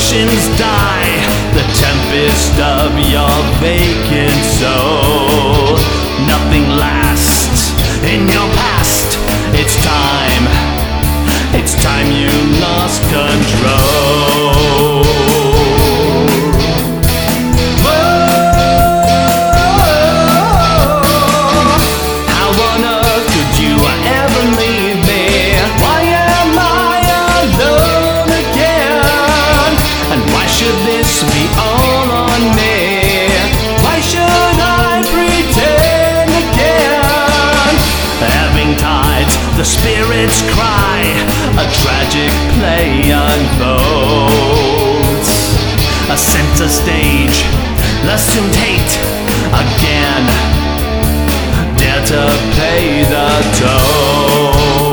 Emotions die, the tempest of your vacant soul. Nothing lasts in your past. It's time you lost control. How on earth could you ever leave me? Why am I alone again? And why should this be all on me? Why should I pretend again? Ebbing tides, the spirits cry, a tragic play unfolds. A center stage, assumed hate again. Dare to pay the toll.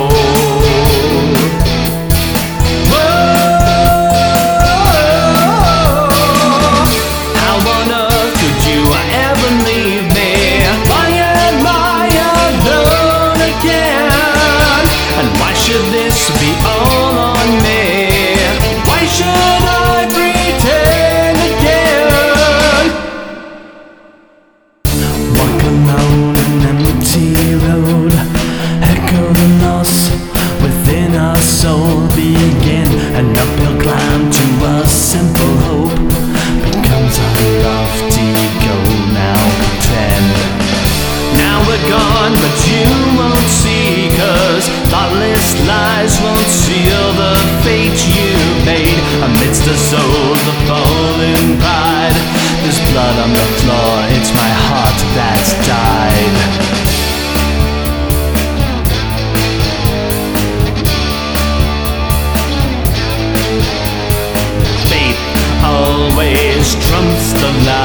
How on earth could you ever leave me? Why am I alone again? And why should this be all on me? Why should I pretend again? Walk alone an empty road, echo the loss within our soul. Begin an uphill climb to a simple hope, becomes a lofty goal. Now pretend. Now we're gone, but you won't see, 'cause thoughtless lies won't seal the fate you made. Amidst the souls of fallen pride, there's blood on the floor, it's my heart that's died. Faith always trumps the lie.